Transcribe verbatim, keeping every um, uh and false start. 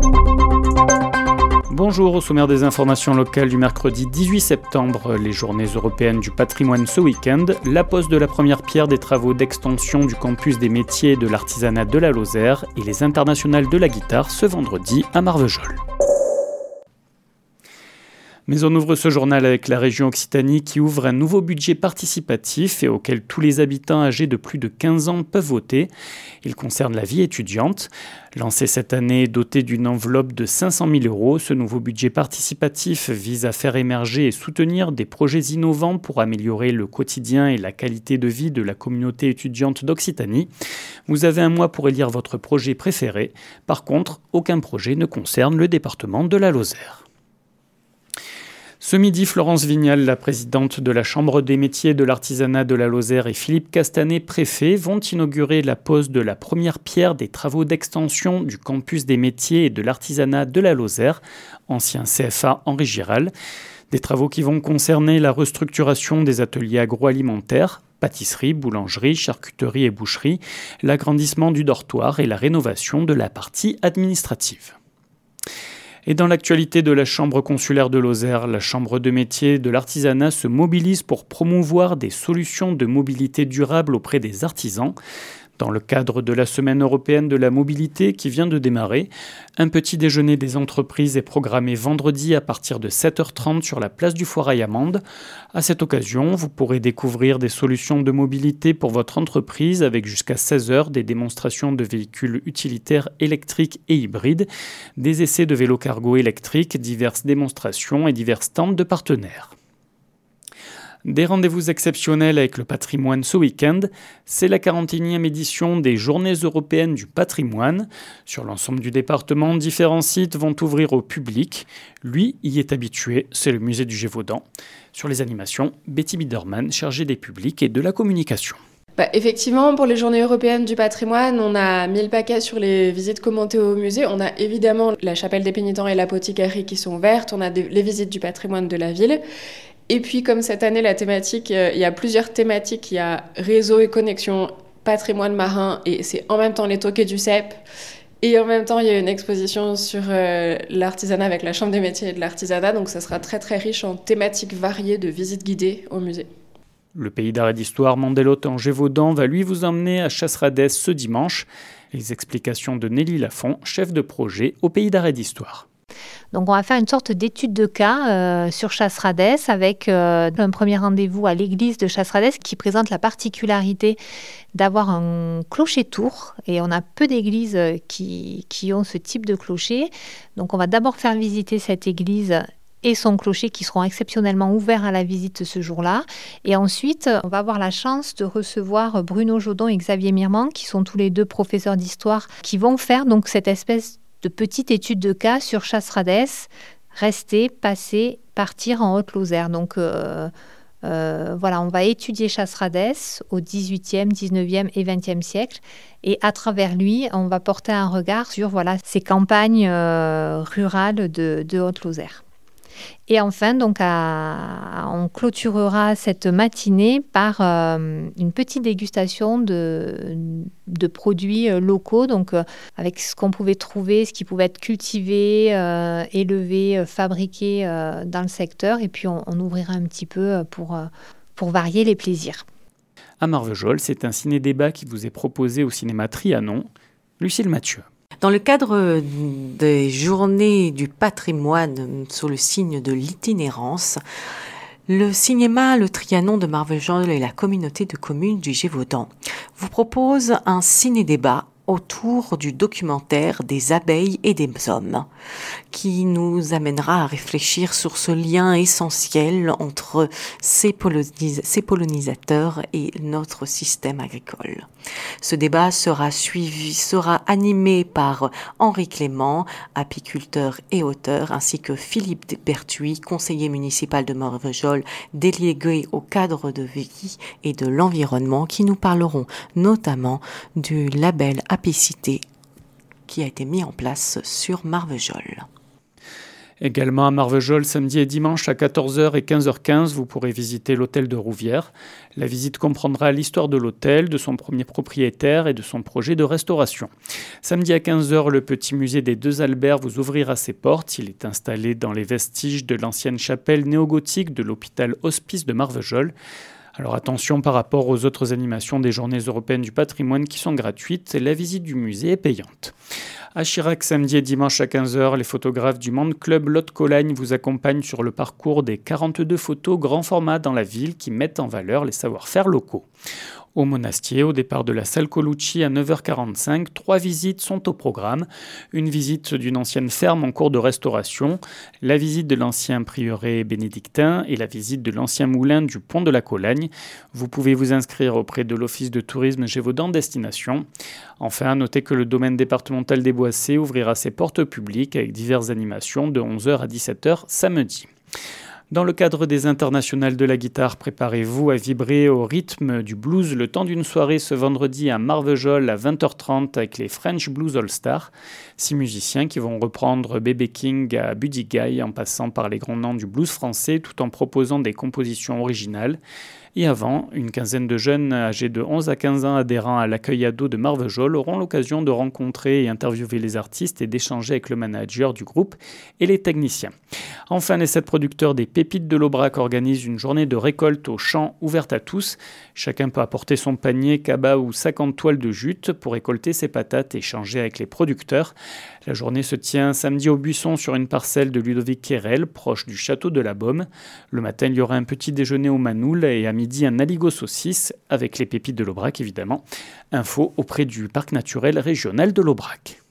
Bonjour, au sommaire des informations locales du mercredi dix-huit septembre, les journées européennes du patrimoine ce week-end, la pose de la première pierre des travaux d'extension du campus des métiers et de l'artisanat de la Lozère et les internationales de la guitare ce vendredi à Marvejols. Mais on ouvre ce journal avec la région Occitanie qui ouvre un nouveau budget participatif et auquel tous les habitants âgés de plus de quinze ans peuvent voter. Il concerne la vie étudiante. Lancé cette année, doté d'une enveloppe de cinq cent mille euros, ce nouveau budget participatif vise à faire émerger et soutenir des projets innovants pour améliorer le quotidien et la qualité de vie de la communauté étudiante d'Occitanie. Vous avez un mois pour élire votre projet préféré. Par contre, aucun projet ne concerne le département de la Lozère. Ce midi, Florence Vignal, la présidente de la Chambre des métiers et de l'artisanat de la Lozère, et Philippe Castanet, préfet, vont inaugurer la pose de la première pierre des travaux d'extension du campus des métiers et de l'artisanat de la Lozère, ancien C F A Henri Giral. Des travaux qui vont concerner la restructuration des ateliers agroalimentaires, pâtisserie, boulangerie, charcuterie et boucherie, l'agrandissement du dortoir et la rénovation de la partie administrative. Et dans l'actualité de la Chambre consulaire de Lozère, la Chambre de métiers de l'artisanat se mobilise pour promouvoir des solutions de mobilité durable auprès des artisans. Dans le cadre de la Semaine européenne de la mobilité qui vient de démarrer, un petit déjeuner des entreprises est programmé vendredi à partir de sept heures trente sur la place du Foirail à Mende. À cette occasion, vous pourrez découvrir des solutions de mobilité pour votre entreprise avec jusqu'à seize heures des démonstrations de véhicules utilitaires électriques et hybrides, des essais de vélos cargo électriques, diverses démonstrations et divers stands de partenaires. Des rendez-vous exceptionnels avec le patrimoine ce week-end, c'est la quarante et unième édition des Journées européennes du patrimoine. Sur l'ensemble du département, différents sites vont ouvrir au public. Lui y est habitué, c'est le musée du Gévaudan. Sur les animations, Betty Biderman, chargée des publics et de la communication. Bah, effectivement, pour les Journées européennes du patrimoine, on a mis le paquet sur les visites commentées au musée. On a évidemment la chapelle des pénitents et l'apothicairie qui sont ouvertes. On a des, les visites du patrimoine de la ville. Et puis, comme cette année, la thématique, euh, il y a plusieurs thématiques. Il y a réseau et connexion, patrimoine marin, et c'est en même temps les toquets du C E P. Et en même temps, il y a une exposition sur euh, l'artisanat avec la Chambre des métiers et de l'artisanat. Donc, ça sera très, très riche en thématiques variées de visites guidées au musée. Le pays d'art et d'histoire Mandelotte en Gévaudan va lui vous emmener à Chasseradès ce dimanche. Les explications de Nelly Lafont, chef de projet au pays d'art et d'histoire. Donc on va faire une sorte d'étude de cas euh, sur Chasseradès avec euh, un premier rendez-vous à l'église de Chasseradès qui présente la particularité d'avoir un clocher-tour et on a peu d'églises qui, qui ont ce type de clocher. Donc on va d'abord faire visiter cette église et son clocher qui seront exceptionnellement ouverts à la visite ce jour-là. Et ensuite, on va avoir la chance de recevoir Bruno Jodon et Xavier Mirmand qui sont tous les deux professeurs d'histoire qui vont faire donc cette espèce de petite étude de cas sur Chasseradès, rester, passer, partir en Haute-Lozère. Donc euh, euh, voilà, on va étudier Chasseradès au dix-huitième, dix-neuvième et vingtième siècle. Et à travers lui, on va porter un regard sur voilà, ces campagnes euh, rurales de, de Haute-Lozère. Et enfin, donc, à, on clôturera cette matinée par euh, une petite dégustation de, de produits locaux, donc euh, avec ce qu'on pouvait trouver, ce qui pouvait être cultivé, euh, élevé, euh, fabriqué euh, dans le secteur. Et puis, on, on ouvrira un petit peu pour, euh, pour varier les plaisirs. À Marvejols, c'est un ciné-débat qui vous est proposé au cinéma Trianon. Lucille Mathieu. Dans le cadre des Journées du patrimoine sous le signe de l'itinérance, le cinéma Le Trianon de Marvejols et la communauté de communes du Gévaudan vous propose un ciné-débat autour du documentaire des abeilles et des hommes, qui nous amènera à réfléchir sur ce lien essentiel entre ces, polonis- ces pollinisateurs et notre système agricole. Ce débat sera suivi, sera animé par Henri Clément, apiculteur et auteur, ainsi que Philippe Berthuis, conseiller municipal de Marvejols, délégué au cadre de vie et de l'environnement, qui nous parleront notamment du label Apicité qui a été mis en place sur Marvejols. Également à Marvejols, samedi et dimanche à quatorze heures et quinze heures quinze, vous pourrez visiter l'hôtel de Rouvière. La visite comprendra l'histoire de l'hôtel, de son premier propriétaire et de son projet de restauration. Samedi à quinze heures, le petit musée des Deux Alberts vous ouvrira ses portes. Il est installé dans les vestiges de l'ancienne chapelle néogothique de l'hôpital Hospice de Marvejols. Alors attention par rapport aux autres animations des Journées européennes du patrimoine qui sont gratuites, la visite du musée est payante. À Chirac, samedi et dimanche à quinze heures, les photographes du Monde Club Lot-Colagne vous accompagnent sur le parcours des quarante-deux photos grand format dans la ville qui mettent en valeur les savoir-faire locaux. Au Monastier, au départ de la salle Colucci à neuf heures quarante-cinq, trois visites sont au programme. Une visite d'une ancienne ferme en cours de restauration, la visite de l'ancien prieuré bénédictin et la visite de l'ancien moulin du pont de la Colagne. Vous pouvez vous inscrire auprès de l'Office de tourisme Gévaudan Destination. Enfin, notez que le domaine départemental des Boissés ouvrira ses portes au public avec diverses animations de onze heures à dix-sept heures samedi. Dans le cadre des internationales de la guitare, préparez-vous à vibrer au rythme du blues le temps d'une soirée ce vendredi à Marvejols à vingt heures trente avec les French Blues All Stars. Six musiciens qui vont reprendre B B King à Buddy Guy en passant par les grands noms du blues français tout en proposant des compositions originales. Et avant, une quinzaine de jeunes âgés de onze à quinze ans adhérents à l'accueil ado de Marvejols auront l'occasion de rencontrer et interviewer les artistes et d'échanger avec le manager du groupe et les techniciens. Enfin, les sept producteurs des Pépites de l'Aubrac organisent une journée de récolte au champ ouverte à tous. Chacun peut apporter son panier, cabas ou sac en toile de jute pour récolter ses patates et échanger avec les producteurs. La journée se tient samedi au Buisson sur une parcelle de Ludovic Quérel, proche du château de la Baume. Le matin, il y aura un petit déjeuner au Manoul et à midi un aligot saucisse avec les Pépites de l'Aubrac évidemment. Info auprès du parc naturel régional de l'Aubrac.